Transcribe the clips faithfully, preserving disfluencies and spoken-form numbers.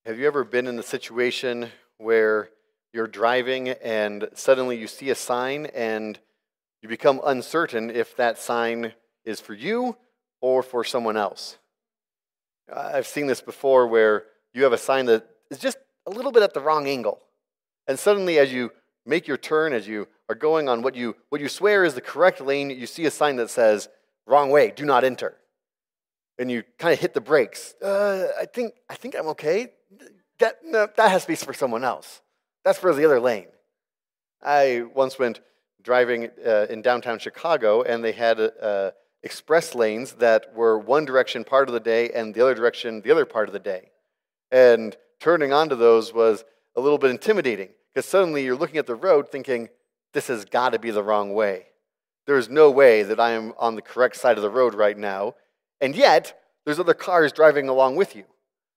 Have you ever been in a situation where you're driving and suddenly you see a sign and you become uncertain if that sign is for you or for someone else? I've seen this before where you have a sign that is just a little bit at the wrong angle. And suddenly as you make your turn, as you are going on what you what you swear is the correct lane, you see a sign that says, "Wrong way, do not enter." And you kind of hit the brakes. Uh, I think I think I'm okay. That no, that has to be for someone else. That's for the other lane. I once went driving uh, in downtown Chicago, and they had uh, express lanes that were one direction part of the day and the other direction the other part of the day. And turning onto those was a little bit intimidating because suddenly you're looking at the road thinking, this has got to be the wrong way. There is no way that I am on the correct side of the road right now. And yet, there's other cars driving along with you.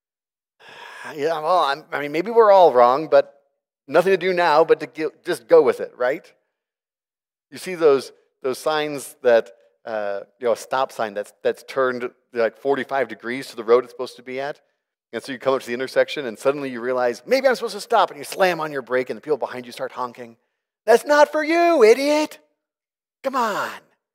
Yeah, well, I'm, I mean, maybe we're all wrong, but nothing to do now but to get, just go with it, right? You see those those signs that, uh, you know, a stop sign that's that's turned like forty-five degrees to the road it's supposed to be at. And so you come up to the intersection and suddenly you realize, maybe I'm supposed to stop, and you slam on your brake and the people behind you start honking. That's not for you, idiot. Come on.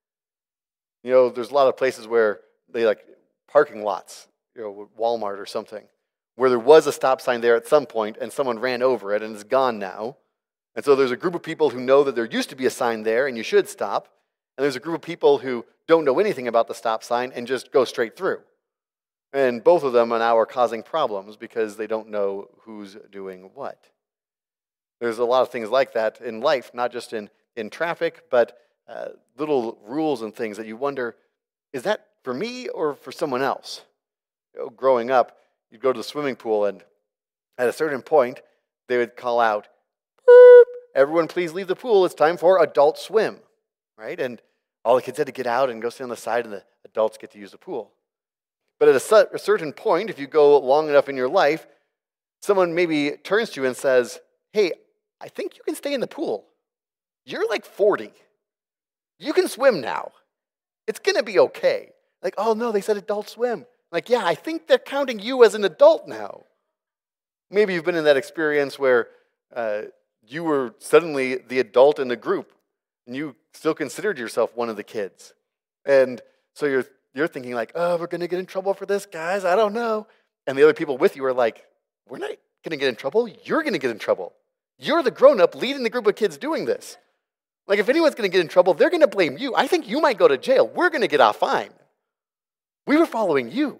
You know, there's a lot of places where they like parking lots, you know, Walmart or something, where there was a stop sign there at some point and someone ran over it and it's gone now. And so there's a group of people who know that there used to be a sign there and you should stop. And there's a group of people who don't know anything about the stop sign and just go straight through. And both of them now are causing problems because they don't know who's doing what. There's a lot of things like that in life, not just in, in traffic, but uh, little rules and things that you wonder, is that for me or for someone else? You know, growing up, you'd go to the swimming pool, and at a certain point, they would call out, "Boop, everyone please leave the pool, it's time for adult swim," right? And all the kids had to get out and go sit on the side, and the adults get to use the pool. But at a, a certain point, if you go long enough in your life, someone maybe turns to you and says, "Hey, I think you can stay in the pool. You're like forty. You can swim now. It's going to be okay." Like, "Oh no, they said adult swim." Like, yeah, I think they're counting you as an adult now. Maybe you've been in that experience where uh, you were suddenly the adult in the group, and you still considered yourself one of the kids. And so you're you're thinking like, "Oh, we're going to get in trouble for this, guys. I don't know." And the other people with you are like, "We're not going to get in trouble. You're going to get in trouble. You're the grown-up leading the group of kids doing this. Like, if anyone's going to get in trouble, they're going to blame you. I think you might go to jail. We're going to get off fine. We were following you."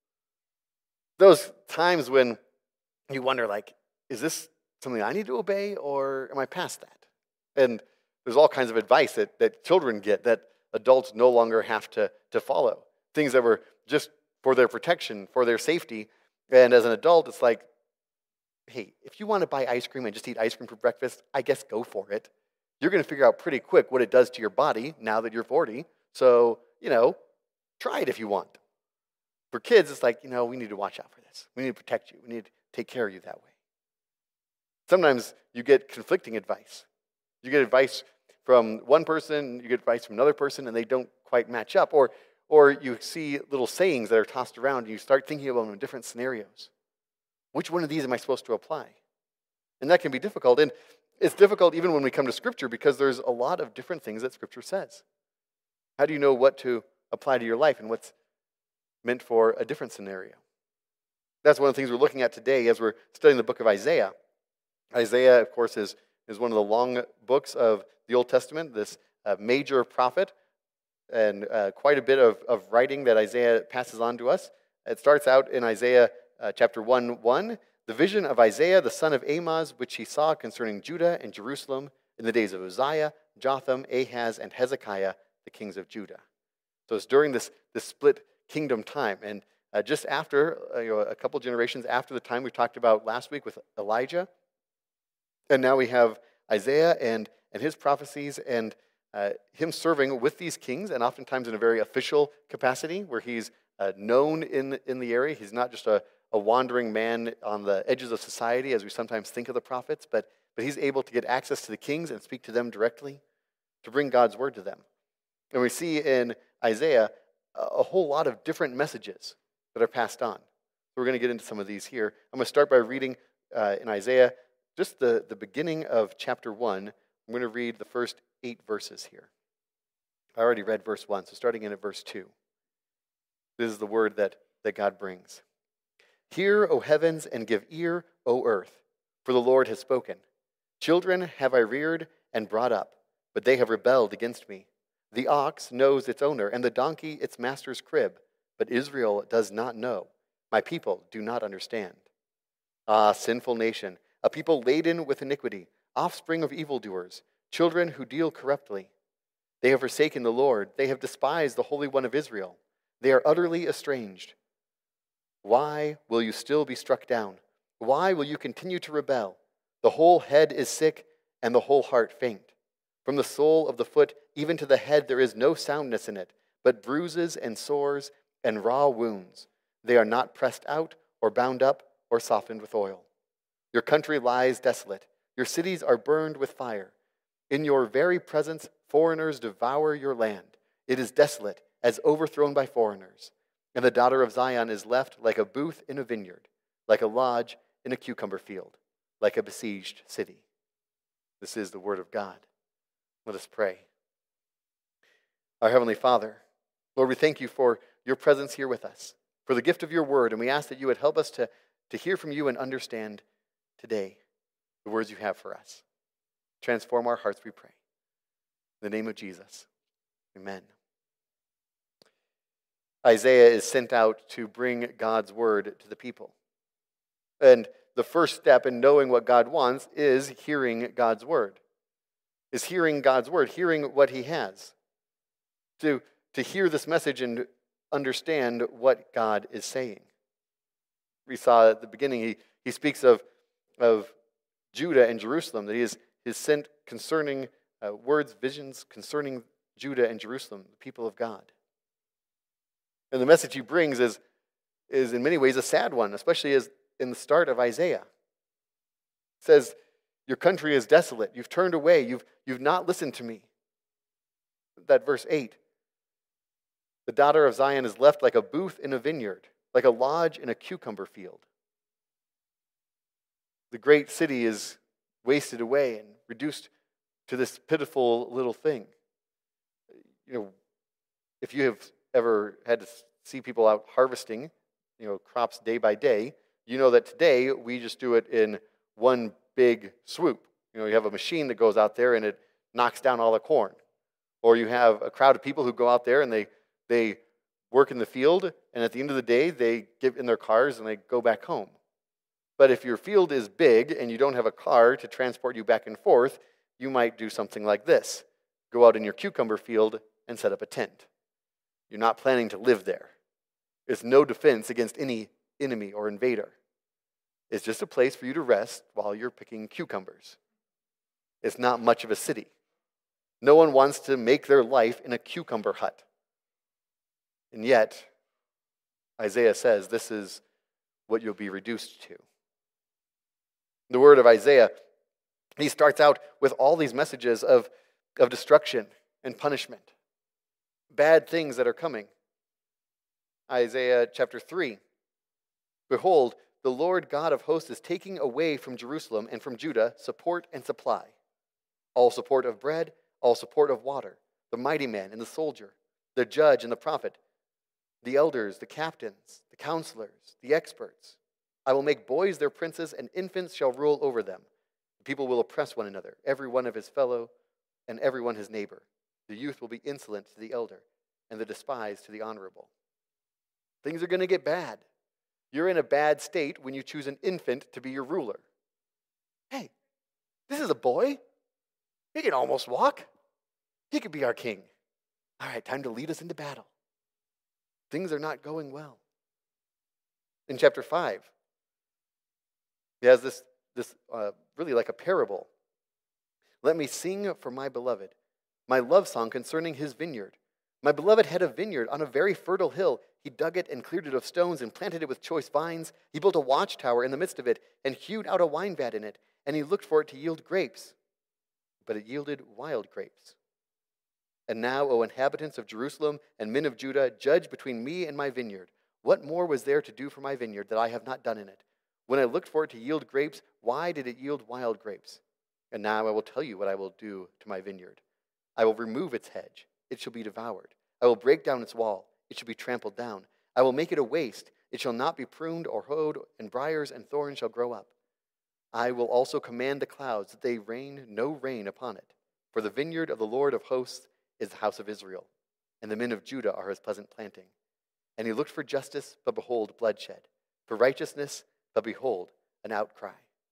Those times when you wonder, like, is this something I need to obey, or am I past that? And there's all kinds of advice that, that children get that adults no longer have to, to follow. Things that were just for their protection, for their safety. And as an adult, it's like, hey, if you want to buy ice cream and just eat ice cream for breakfast, I guess go for it. You're going to figure out pretty quick what it does to your body now that you're forty. So, you know, try it if you want. For kids, it's like, you know, we need to watch out for this. We need to protect you. We need to take care of you that way. Sometimes you get conflicting advice. You get advice from one person, you get advice from another person, and they don't quite match up. Or, or you see little sayings that are tossed around, and you start thinking about them in different scenarios. Which one of these am I supposed to apply? And that can be difficult. And it's difficult even when we come to Scripture because there's a lot of different things that Scripture says. How do you know what to apply to your life and what's meant for a different scenario? That's one of the things we're looking at today as we're studying the book of Isaiah. Isaiah, of course, is, is one of the long books of the Old Testament, this uh, major prophet, and uh, quite a bit of, of writing that Isaiah passes on to us. It starts out in Isaiah uh, chapter one, one, the vision of Isaiah, the son of Amoz, which he saw concerning Judah and Jerusalem in the days of Uzziah, Jotham, Ahaz, and Hezekiah, the kings of Judah. So it's during this, this split kingdom time. And uh, just after, uh, you know, a couple generations after the time we talked about last week with Elijah. And now we have Isaiah and, and his prophecies and uh, him serving with these kings, and oftentimes in a very official capacity where he's uh, known in, in the area. He's not just a, a wandering man on the edges of society as we sometimes think of the prophets, but, but he's able to get access to the kings and speak to them directly to bring God's word to them. And we see in Isaiah a whole lot of different messages that are passed on. So we're going to get into some of these here. I'm going to start by reading uh, in Isaiah, just the, the beginning of chapter one. I'm going to read the first eight verses here. I already read verse one, so starting in at verse two. This is the word that, that God brings. Hear, O heavens, and give ear, O earth, for the Lord has spoken. Children have I reared and brought up, but they have rebelled against me. The ox knows its owner, and the donkey its master's crib, but Israel does not know. My people do not understand. Ah, sinful nation, a people laden with iniquity, offspring of evildoers, children who deal corruptly. They have forsaken the Lord. They have despised the Holy One of Israel. They are utterly estranged. Why will you still be struck down? Why will you continue to rebel? The whole head is sick, and the whole heart faint. From the sole of the foot even to the head there is no soundness in it, but bruises and sores and raw wounds. They are not pressed out or bound up or softened with oil. Your country lies desolate. Your cities are burned with fire. In your very presence, foreigners devour your land. It is desolate, as overthrown by foreigners. And the daughter of Zion is left like a booth in a vineyard, like a lodge in a cucumber field, like a besieged city. This is the word of God. Let us pray. Our Heavenly Father, Lord, we thank you for your presence here with us, for the gift of your word, and we ask that you would help us to, to hear from you and understand today the words you have for us. Transform our hearts, we pray. In the name of Jesus, amen. Isaiah is sent out to bring God's word to the people. And the first step in knowing what God wants is hearing God's word. Is hearing God's word, hearing what he has. To, to hear this message and understand what God is saying. We saw at the beginning, he, he speaks of, of Judah and Jerusalem, that he is, he is sent concerning uh, words, visions concerning Judah and Jerusalem, the people of God. And the message he brings is, is in many ways a sad one, especially as in the start of Isaiah. It says, your country is desolate. You've turned away. You've, you've not listened to me. That verse eight. The daughter of Zion is left like a booth in a vineyard, like a lodge in a cucumber field. The great city is wasted away and reduced to this pitiful little thing. You know, if you have ever had to see people out harvesting, you know, crops day by day, you know that today we just do it in one big swoop. You know, you have a machine that goes out there and it knocks down all the corn. Or you have a crowd of people who go out there and they they work in the field, and at the end of the day, they get in their cars and they go back home. But if your field is big and you don't have a car to transport you back and forth, you might do something like this. Go out in your cucumber field and set up a tent. You're not planning to live there. It's no defense against any enemy or invader. It's just a place for you to rest while you're picking cucumbers. It's not much of a city. No one wants to make their life in a cucumber hut. And yet, Isaiah says this is what you'll be reduced to. The word of Isaiah, he starts out with all these messages of, of destruction and punishment. Bad things that are coming. Isaiah chapter three. Behold, the Lord God of hosts is taking away from Jerusalem and from Judah support and supply. All support of bread, all support of water, the mighty man and the soldier, the judge and the prophet, the elders, the captains, the counselors, the experts. I will make boys their princes, and infants shall rule over them. The people will oppress one another, every one of his fellow and every one his neighbor. The youth will be insolent to the elder, and the despised to the honorable. Things are going to get bad. You're in a bad state when you choose an infant to be your ruler. Hey, this is a boy. He can almost walk. He could be our king. All right, time to lead us into battle. Things are not going well. In chapter five, he has this, this uh, really like a parable. Let me sing for my beloved, my love song concerning his vineyard. My beloved had a vineyard on a very fertile hill. He dug it and cleared it of stones and planted it with choice vines. He built a watchtower in the midst of it and hewed out a wine vat in it. And he looked for it to yield grapes. But it yielded wild grapes. And now, O inhabitants of Jerusalem and men of Judah, judge between me and my vineyard. What more was there to do for my vineyard that I have not done in it? When I looked for it to yield grapes, why did it yield wild grapes? And now I will tell you what I will do to my vineyard. I will remove its hedge. It shall be devoured. I will break down its wall. It shall be trampled down. I will make it a waste. It shall not be pruned or hoed, and briars and thorns shall grow up. I will also command the clouds that they rain no rain upon it. For the vineyard of the Lord of hosts is the house of Israel, and the men of Judah are his pleasant planting. And he looked for justice, but behold, bloodshed. For righteousness, but behold, an outcry.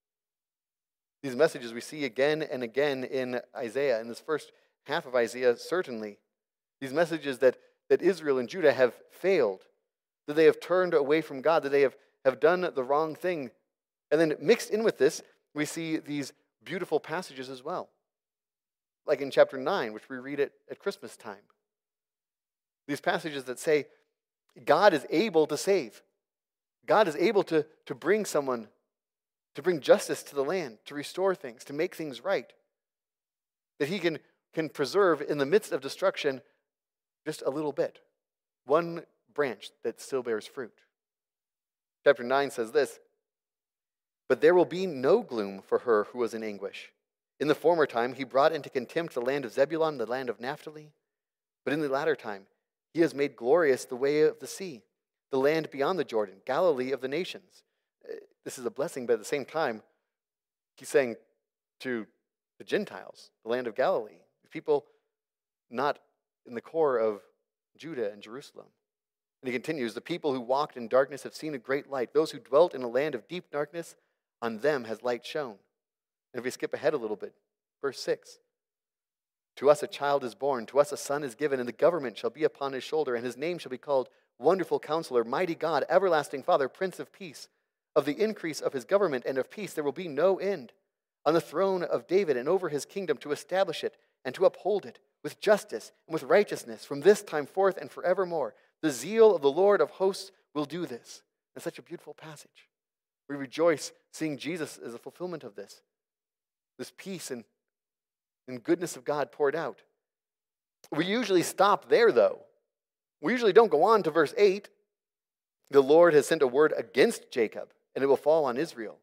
These messages we see again and again in Isaiah. In this first half of Isaiah, certainly, these messages that, that Israel and Judah have failed, that they have turned away from God, that they have, have done the wrong thing. And then mixed in with this, we see these beautiful passages as well. Like in chapter nine, which we read at, at Christmas time. These passages that say, God is able to save. God is able to, to bring someone, to bring justice to the land, to restore things, to make things right. That he can, can preserve in the midst of destruction just a little bit. One branch that still bears fruit. Chapter nine says this, but there will be no gloom for her who was in anguish. In the former time he brought into contempt the land of Zebulun, the land of Naphtali. But in the latter time he has made glorious the way of the sea, the land beyond the Jordan, Galilee of the nations. This is a blessing, but at the same time, he's saying to the Gentiles, the land of Galilee, people not in the core of Judah and Jerusalem. And he continues, the people who walked in darkness have seen a great light. Those who dwelt in a land of deep darkness, on them has light shone. And if we skip ahead a little bit, verse six. To us a child is born, to us a son is given, and the government shall be upon his shoulder, and his name shall be called Wonderful Counselor, Mighty God, Everlasting Father, Prince of Peace. Of the increase of his government and of peace there will be no end. On the throne of David and over his kingdom, to establish it and to uphold it with justice and with righteousness from this time forth and forevermore. The zeal of the Lord of hosts will do this. It's such a beautiful passage. We rejoice seeing Jesus as a fulfillment of this. This peace and, and goodness of God poured out. We usually stop there, though. We usually don't go on to verse eight. The Lord has sent a word against Jacob, and it will fall on Israel.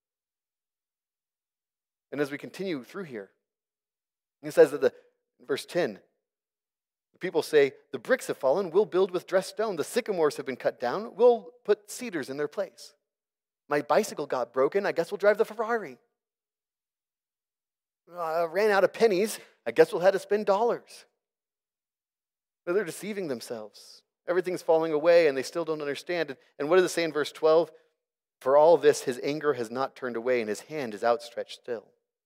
And as we continue through here, it says that the verse ten, the people say, the bricks have fallen, we'll build with dressed stone. The sycamores have been cut down, we'll put cedars in their place. My bicycle got broken, I guess we'll drive the Ferrari. I ran out of pennies, I guess we'll have to spend dollars. But they're deceiving themselves. Everything's falling away and they still don't understand. And what does it say in verse twelve? For all this, his anger has not turned away and his hand is outstretched still.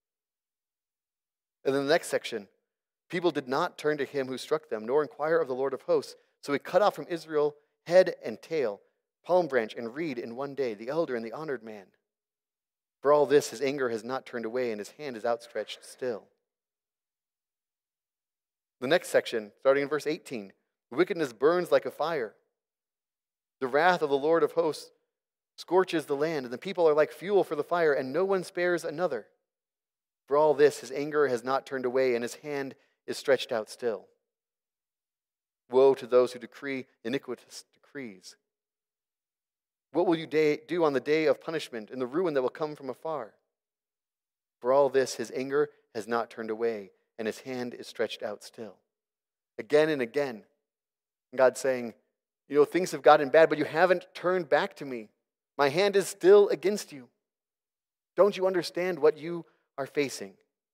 And then the next section, people did not turn to him who struck them, nor inquire of the Lord of hosts. So he cut off from Israel head and tail, palm branch and reed in one day, the elder and the honored man. For all this, his anger has not turned away and his hand is outstretched still. The next section, starting in verse eighteen, wickedness burns like a fire. The wrath of the Lord of hosts scorches the land, and the people are like fuel for the fire, and no one spares another. For all this, his anger has not turned away, and his hand is stretched out still. Woe to those who decree iniquitous decrees. What will you day, do on the day of punishment and the ruin that will come from afar? For all this, his anger has not turned away, and his hand is stretched out still. Again and again, God saying, you know, things have gotten bad, but you haven't turned back to me. My hand is still against you. Don't you understand what you are facing?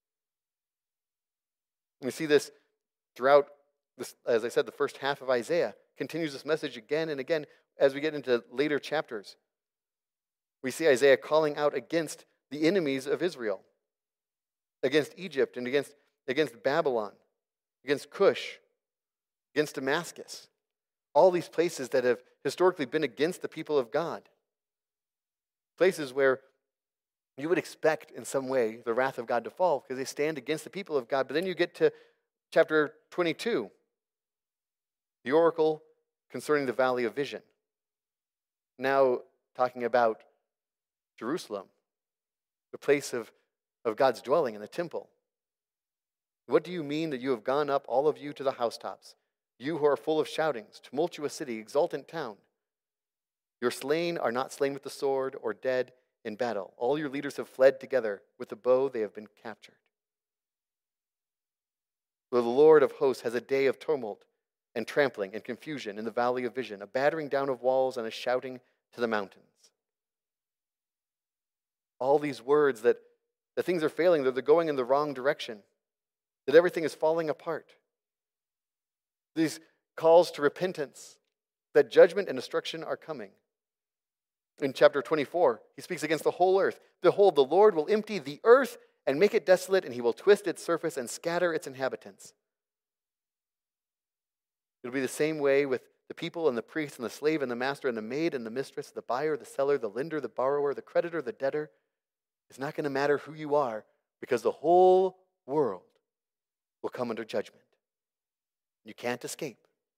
And we see this throughout, this, as I said, the first half of Isaiah. Continues this message again and again as we get into later chapters. We see Isaiah calling out against the enemies of Israel, against Egypt and against, against Babylon, against Cush, against Damascus. All these places that have historically been against the people of God. Places where you would expect in some way the wrath of God to fall because they stand against the people of God. But then you get to chapter twenty-two, the oracle concerning the valley of vision. Now talking about Jerusalem, the place of, of God's dwelling in the temple. What do you mean that you have gone up, all of you, to the housetops? You who are full of shoutings, tumultuous city, exultant town. Your slain are not slain with the sword or dead in battle. All your leaders have fled together. With the bow they have been captured. For the Lord of hosts has a day of tumult and trampling and confusion in the valley of vision, a battering down of walls and a shouting to the mountains. All these words that, that things are failing, that they're going in the wrong direction, that everything is falling apart. These calls to repentance, that judgment and destruction are coming. In chapter twenty-four, he speaks against the whole earth. Behold, the Lord will empty the earth and make it desolate, and he will twist its surface and scatter its inhabitants. It'll be the same way with the people and the priest and the slave and the master and the maid and the mistress, the buyer, the seller, the lender, the borrower, the creditor, the debtor. It's not going to matter who you are, because the whole world will come under judgment. You can't escape.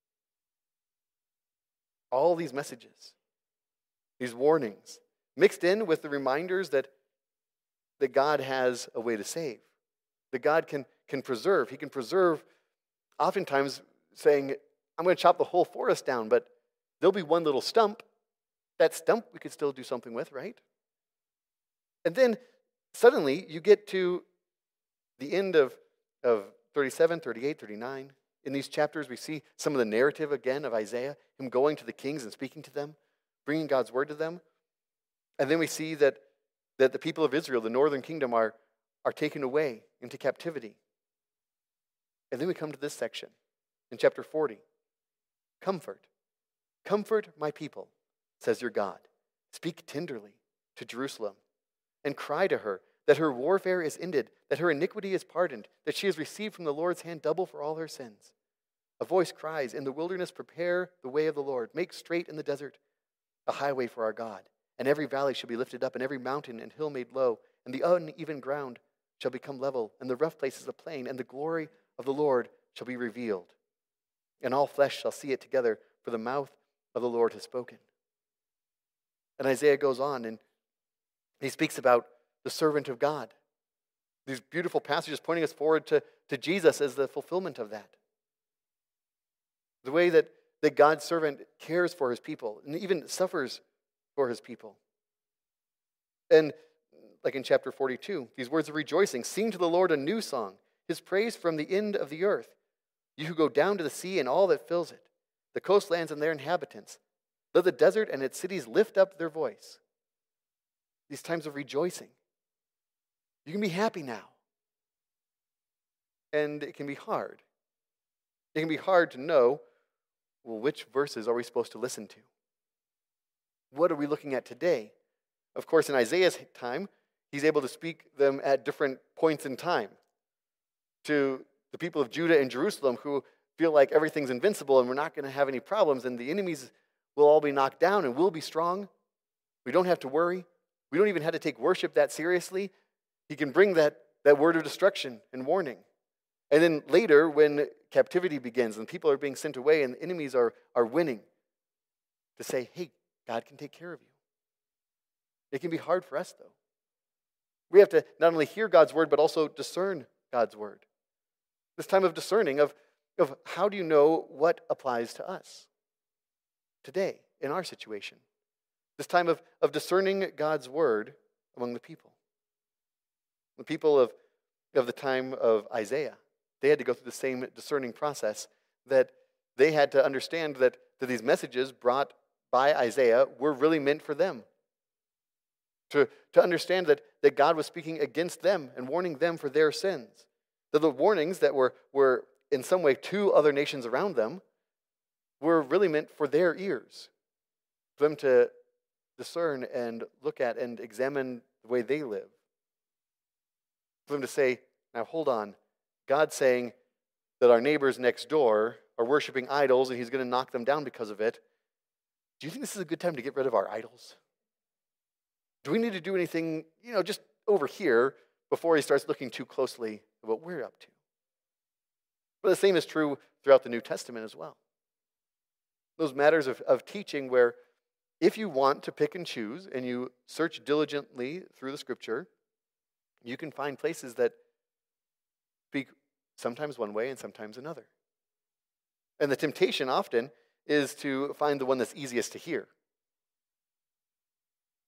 All these messages, these warnings, mixed in with the reminders that, that God has a way to save, that God can, can preserve. He can preserve, oftentimes saying, I'm going to chop the whole forest down, but there'll be one little stump. That stump we could still do something with, right? And then suddenly you get to the end of, of thirty-seven, thirty-eight, thirty-nine. In these chapters, we see some of the narrative again of Isaiah, him going to the kings and speaking to them, bringing God's word to them. And then we see that, that the people of Israel, the northern kingdom, are, are taken away into captivity. And then we come to this section in chapter forty. Comfort, comfort my people, says your God. Speak tenderly to Jerusalem and cry to her that her warfare is ended, that her iniquity is pardoned, that she has received from the Lord's hand double for all her sins. A voice cries, in the wilderness prepare the way of the Lord. Make straight in the desert a highway for our God. And every valley shall be lifted up, and every mountain and hill made low, and the uneven ground shall become level, and the rough places a plain, and the glory of the Lord shall be revealed. And all flesh shall see it together, for the mouth of the Lord has spoken. And Isaiah goes on, and he speaks about the servant of God. These beautiful passages pointing us forward to, to Jesus as the fulfillment of that. The way that, that God's servant cares for his people and even suffers for his people. And like in chapter forty-two, these words of rejoicing, sing to the Lord a new song, his praise from the end of the earth. You who go down to the sea and all that fills it, the coastlands and their inhabitants. Let the desert and its cities lift up their voice. These times of rejoicing. You can be happy now. And it can be hard. It can be hard to know, well, which verses are we supposed to listen to? What are we looking at today? Of course, in Isaiah's time, he's able to speak them at different points in time. To the people of Judah and Jerusalem who feel like everything's invincible and we're not going to have any problems and the enemies will all be knocked down and we'll be strong. We don't have to worry. We don't even have to take worship that seriously. He can bring that, that word of destruction and warning. And then later, when captivity begins and people are being sent away and the enemies are, are winning, to say, hey, God can take care of you. It can be hard for us, though. We have to not only hear God's word, but also discern God's word. This time of discerning of, of how do you know what applies to us today in our situation. This time of, of discerning God's word among the people. The people of, of the time of Isaiah, they had to go through the same discerning process, that they had to understand that, that these messages brought by Isaiah were really meant for them. To, to understand that, that God was speaking against them and warning them for their sins. That the warnings that were, were in some way to other nations around them were really meant for their ears. For them to discern and look at and examine the way they live. For them to say, now hold on, God's saying that our neighbors next door are worshiping idols and he's going to knock them down because of it. Do you think this is a good time to get rid of our idols? Do we need to do anything, you know, just over here before he starts looking too closely at what we're up to? But the same is true throughout the New Testament as well. Those matters of, of teaching where if you want to pick and choose and you search diligently through the scripture, you can find places that speak sometimes one way and sometimes another. And the temptation often is to find the one that's easiest to hear.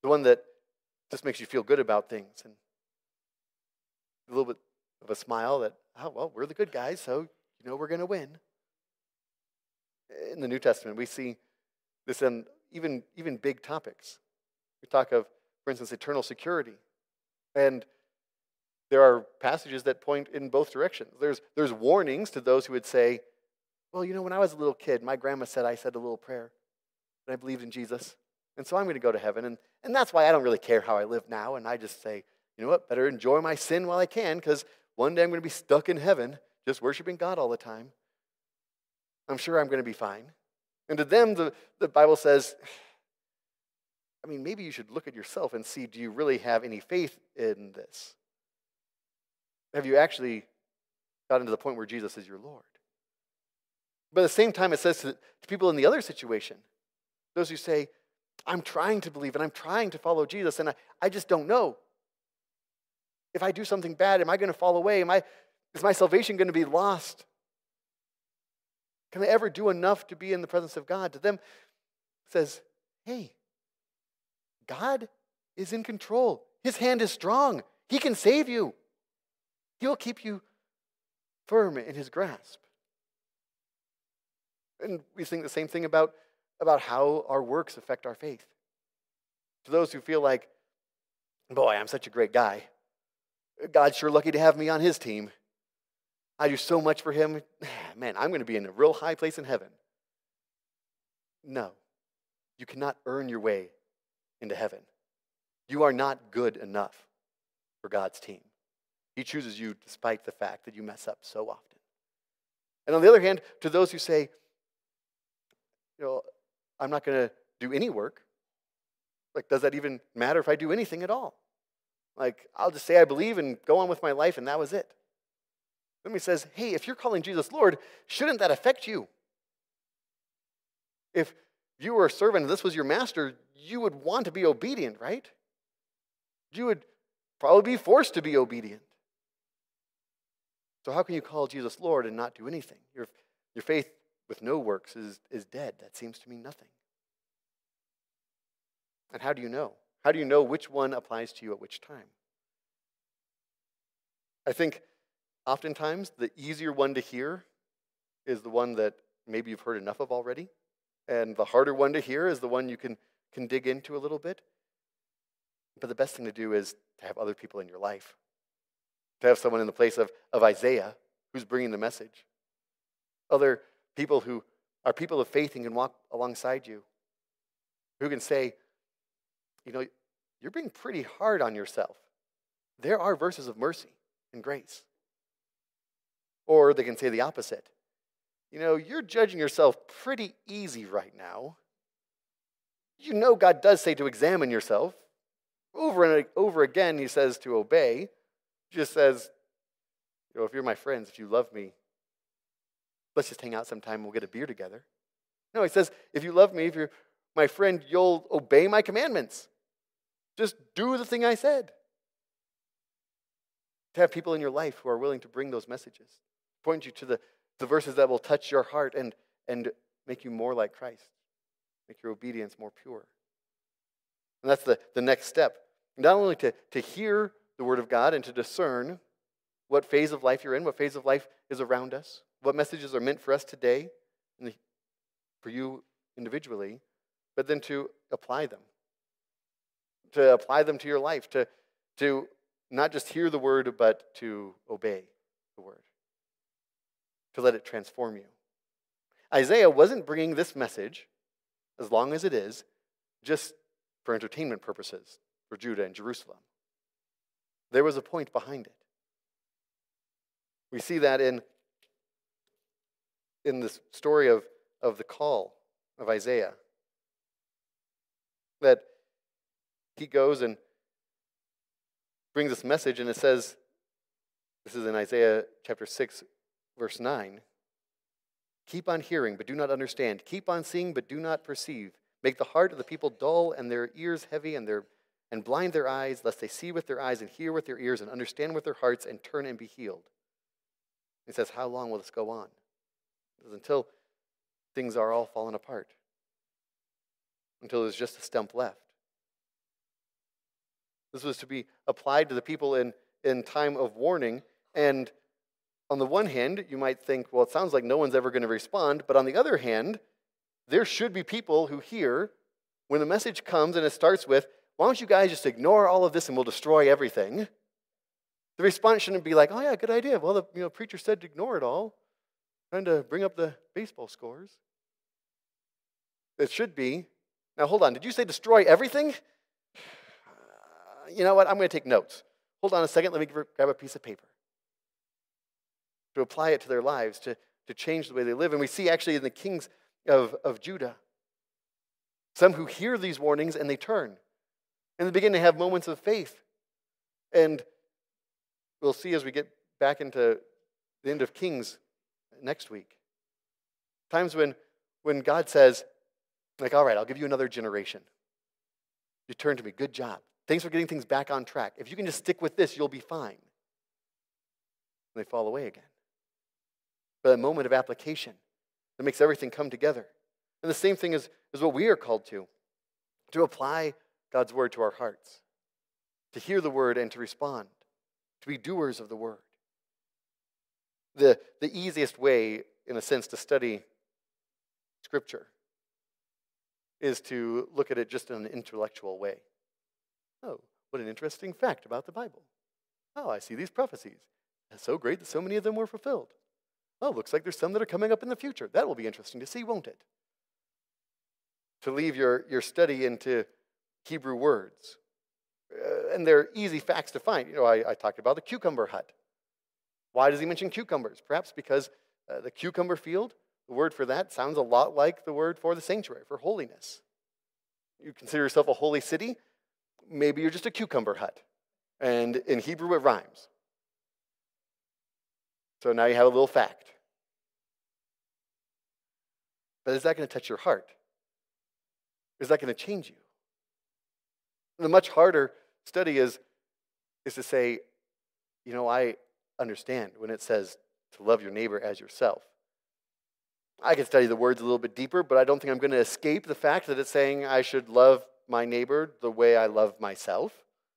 the one that just makes you feel good about things and a little bit of a smile that, oh, well, we're the good guys, so you know we're going to win. In the New Testament, we see this in even, even big topics. We talk of, for instance, eternal security. And there are passages that point in both directions. There's, there's warnings to those who would say, well, you know, when I was a little kid, my grandma said I said a little prayer, and I believed in Jesus, and so I'm going to go to heaven. And, and that's why I don't really care how I live now, and I just say, you know what, better enjoy my sin while I can, because one day I'm going to be stuck in heaven just worshiping God all the time. I'm sure I'm going to be fine. And to them, the, the Bible says, I mean, maybe you should look at yourself and see, do you really have any faith in this? Have you actually gotten to the point where Jesus is your Lord? But at the same time, it says to, to people in the other situation, those who say, I'm trying to believe and I'm trying to follow Jesus, and I, I just don't know. If I do something bad, am I going to fall away? Am I, is my salvation going to be lost? Can I ever do enough to be in the presence of God? To them, it says, hey, God is in control. His hand is strong. He can save you. He will keep you firm in his grasp. And we think the same thing about, about how our works affect our faith. To those who feel like, boy, I'm such a great guy. God's sure lucky to have me on his team. I do so much for him. Man, I'm going to be in a real high place in heaven. No, you cannot earn your way into heaven. You are not good enough for God's team. He chooses you despite the fact that you mess up so often. And on the other hand, to those who say, you know, I'm not going to do any work. Like, does that even matter if I do anything at all? Like, I'll just say I believe and go on with my life, and that was it. Then he says, hey, if you're calling Jesus Lord, shouldn't that affect you? If you were a servant and this was your master, you would want to be obedient, right? You would probably be forced to be obedient. So how can you call Jesus Lord and not do anything? Your, your faith with no works is, is dead. That seems to mean nothing. And how do you know? How do you know which one applies to you at which time? I think oftentimes the easier one to hear is the one that maybe you've heard enough of already. And the harder one to hear is the one you can, can dig into a little bit. But the best thing to do is to have other people in your life. To have someone in the place of, of Isaiah who's bringing the message. Other people who are people of faith and can walk alongside you. Who can say, you know, you're being pretty hard on yourself. There are verses of mercy and grace. Or they can say the opposite. You know, you're judging yourself pretty easy right now. You know God does say to examine yourself. Over and over again, he says to obey. He just says, you know, if you're my friends, if you love me, let's just hang out sometime and we'll get a beer together. No, he says, if you love me, if you're my friend, you'll obey my commandments. Just do the thing I said. To have people in your life who are willing to bring those messages. Point you to the, the verses that will touch your heart and, and make you more like Christ. Make your obedience more pure. And that's the, the next step. Not only to, to hear the word of God and to discern what phase of life you're in, what phase of life is around us, what messages are meant for us today, and for you individually, but then to apply them. To apply them to your life, to, to not just hear the word, but to obey the word. To let it transform you. Isaiah wasn't bringing this message, as long as it is, just for entertainment purposes for Judah and Jerusalem. There was a point behind it. We see that in, in the story of, of the call of Isaiah. That he goes and brings this message, and it says, this is in Isaiah chapter six, verse nine, keep on hearing, but do not understand. Keep on seeing, but do not perceive. Make the heart of the people dull and their ears heavy and their and blind their eyes, lest they see with their eyes and hear with their ears and understand with their hearts and turn and be healed. He says, how long will this go on? It says, until things are all fallen apart. Until there's just a stump left. This was to be applied to the people in, in time of warning. And on the one hand, you might think, well, it sounds like no one's ever going to respond. But on the other hand, there should be people who hear when the message comes and it starts with, why don't you guys just ignore all of this and we'll destroy everything? The response shouldn't be like, oh yeah, good idea. Well, the you know, preacher said to ignore it all, trying to bring up the baseball scores. It should be, now hold on, did you say destroy everything? Uh, you know what, I'm going to take notes. Hold on a second, let me grab a piece of paper. To apply it to their lives, to, to change the way they live. And we see actually in the kings of, of Judah, some who hear these warnings and they turn. And they begin to have moments of faith. And we'll see as we get back into the end of Kings next week. Times when, when God says, like, all right, I'll give you another generation. You turn to me, good job. Thanks for getting things back on track. If you can just stick with this, you'll be fine. And they fall away again. But a moment of application that makes everything come together. And the same thing is, is what we are called to, to apply God's word to our hearts, to hear the word and to respond, to be doers of the word. The, the easiest way, in a sense, to study Scripture is to look at it just in an intellectual way. Oh, what an interesting fact about the Bible. Oh, I see these prophecies. That's so great that so many of them were fulfilled. Oh, looks like there's some that are coming up in the future. That will be interesting to see, won't it? To leave your, your study into Hebrew words. Uh, and they're easy facts to find. You know, I, I talked about the cucumber hut. Why does he mention cucumbers? Perhaps because uh, the cucumber field, the word for that sounds a lot like the word for the sanctuary, for holiness. You consider yourself a holy city, maybe you're just a cucumber hut. And in Hebrew it rhymes. So now you have a little fact. But is that going to touch your heart? Is that going to change you? The much harder study is, is to say, you know, I understand when it says to love your neighbor as yourself. I can study the words a little bit deeper, but I don't think I'm going to escape the fact that it's saying I should love my neighbor the way I love myself.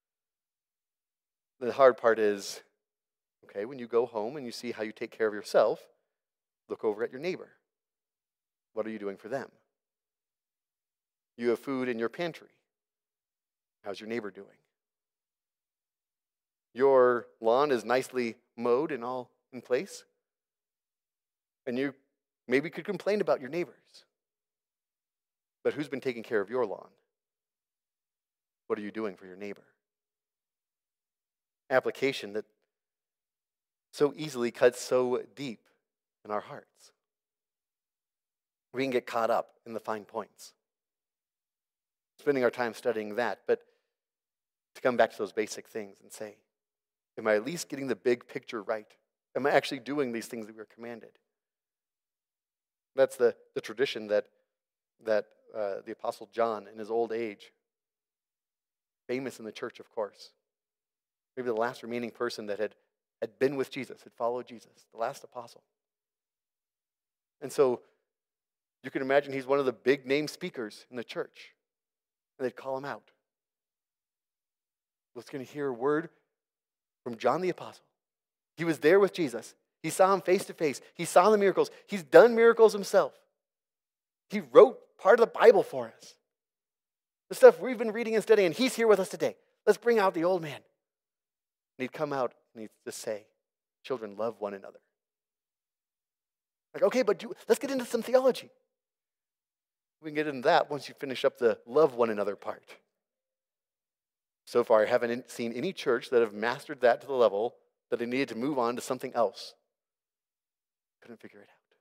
The hard part is, okay, when you go home and you see how you take care of yourself, look over at your neighbor. What are you doing for them? You have food in your pantry. How's your neighbor doing? Your lawn is nicely mowed and all in place. And you maybe could complain about your neighbors. But who's been taking care of your lawn? What are you doing for your neighbor? Application that so easily cuts so deep in our hearts. We can get caught up in the fine points, spending our time studying that, but to come back to those basic things and say, am I at least getting the big picture right? Am I actually doing these things that we are commanded? That's the, the tradition that, that uh, the Apostle John, in his old age, famous in the church, of course, maybe the last remaining person that had, had been with Jesus, had followed Jesus, the last apostle. And so you can imagine he's one of the big name speakers in the church. And they'd call him out. Let's going to hear a word from John the Apostle. He was there with Jesus. He saw him face to face. He saw the miracles. He's done miracles himself. He wrote part of the Bible for us. The stuff we've been reading and studying, he's here with us today. Let's bring out the old man. And he'd come out and he'd just say, children, love one another. Like, okay, but do, let's get into some theology. We can get into that once you finish up the love one another part. So far, I haven't seen any church that have mastered that to the level that they needed to move on to something else. Couldn't figure it out.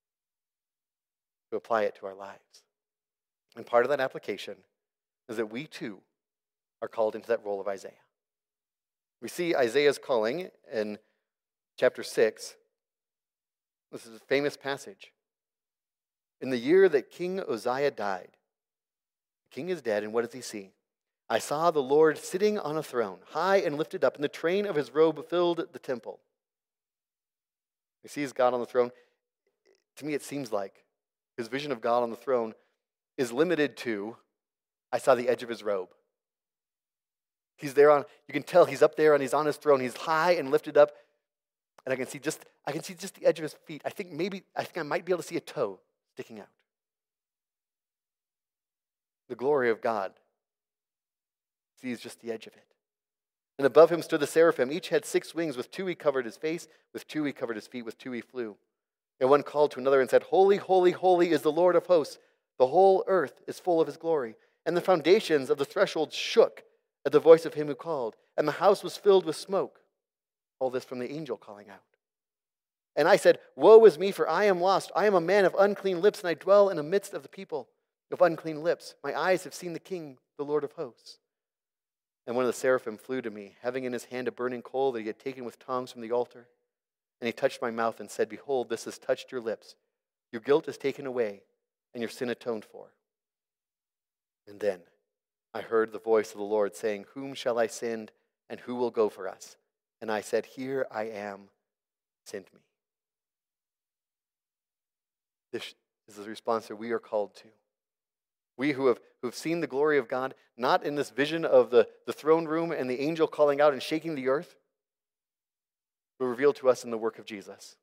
To apply it to our lives. And part of that application is that we too are called into that role of Isaiah. We see Isaiah's calling in chapter six. This is a famous passage. In the year that King Uzziah died, the king is dead, and what does he see? I saw the Lord sitting on a throne, high and lifted up, and the train of his robe filled the temple. He sees God on the throne. To me, it seems like his vision of God on the throne is limited to, I saw the edge of his robe. He's there on, you can tell he's up there and he's on his throne. He's high and lifted up. And I can see just, I can see just the edge of his feet. I think maybe, I think I might be able to see a toe sticking out. The glory of God sees just the edge of it. And above him stood the seraphim. Each had six wings. With two he covered his face. With two he covered his feet. With two he flew. And one called to another and said, Holy, holy, holy is the Lord of hosts. The whole earth is full of his glory. And the foundations of the threshold shook at the voice of him who called. And the house was filled with smoke. All this from the angel calling out. And I said, Woe is me, for I am lost. I am a man of unclean lips, and I dwell in the midst of the people of unclean lips. My eyes have seen the King, the Lord of hosts. And one of the seraphim flew to me, having in his hand a burning coal that he had taken with tongs from the altar. And he touched my mouth and said, Behold, this has touched your lips. Your guilt is taken away, and your sin atoned for. And then I heard the voice of the Lord saying, Whom shall I send, and who will go for us? And I said, Here I am, send me. This is the response that we are called to. We who have, who have seen the glory of God, not in this vision of the, the throne room and the angel calling out and shaking the earth, but revealed to us in the work of Jesus.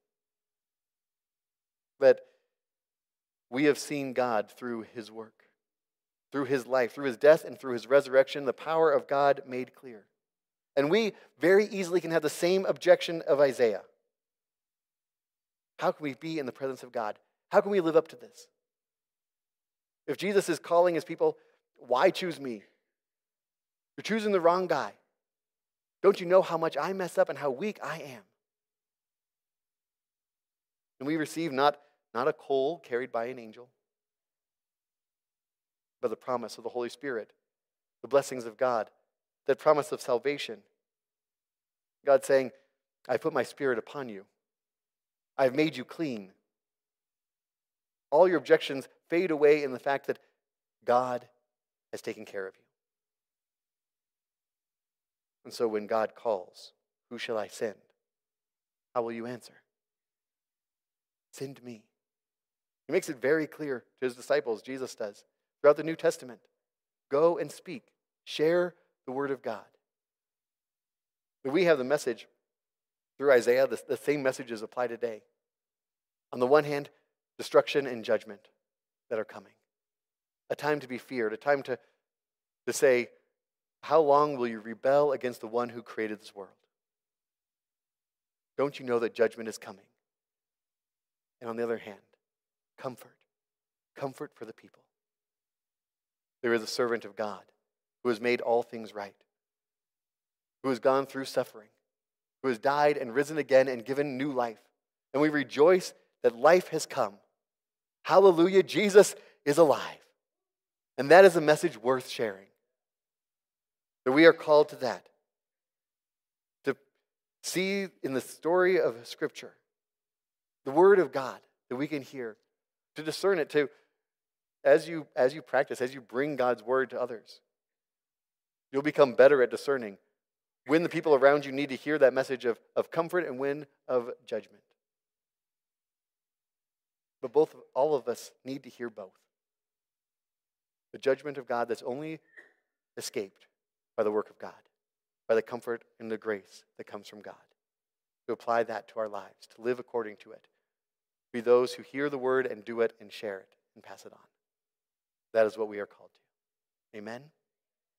That we have seen God through his work, through his life, through his death, and through his resurrection, the power of God made clear. And we very easily can have the same objection of Isaiah. How can we be in the presence of God? How can we live up to this? If Jesus is calling his people, why choose me? You're choosing the wrong guy. Don't you know how much I mess up and how weak I am? And we receive not, not a coal carried by an angel, but the promise of the Holy Spirit, the blessings of God, that promise of salvation. God saying, I put my Spirit upon you. I've made you clean. All your objections fade away in the fact that God has taken care of you. And so when God calls, who shall I send? How will you answer? Send me. He makes it very clear to his disciples, Jesus does, throughout the New Testament. Go and speak. Share the word of God. But we have the message through Isaiah, the, the same messages apply today. On the one hand, destruction and judgment that are coming. A time to be feared, a time to, to say, how long will you rebel against the one who created this world? Don't you know that judgment is coming? And on the other hand, comfort. Comfort for the people. There is a servant of God who has made all things right, who has gone through suffering, who has died and risen again and given new life. And we rejoice that life has come. Hallelujah, Jesus is alive. And that is a message worth sharing. That we are called to that. To see in the story of Scripture, the Word of God that we can hear, to discern it, to as you as you practice, as you bring God's Word to others, you'll become better at discerning when the people around you need to hear that message of, of comfort and when of judgment. But both, all of us need to hear both. The judgment of God that's only escaped by the work of God, by the comfort and the grace that comes from God. To apply that to our lives, to live according to it. Be those who hear the word and do it and share it and pass it on. That is what we are called to. Amen.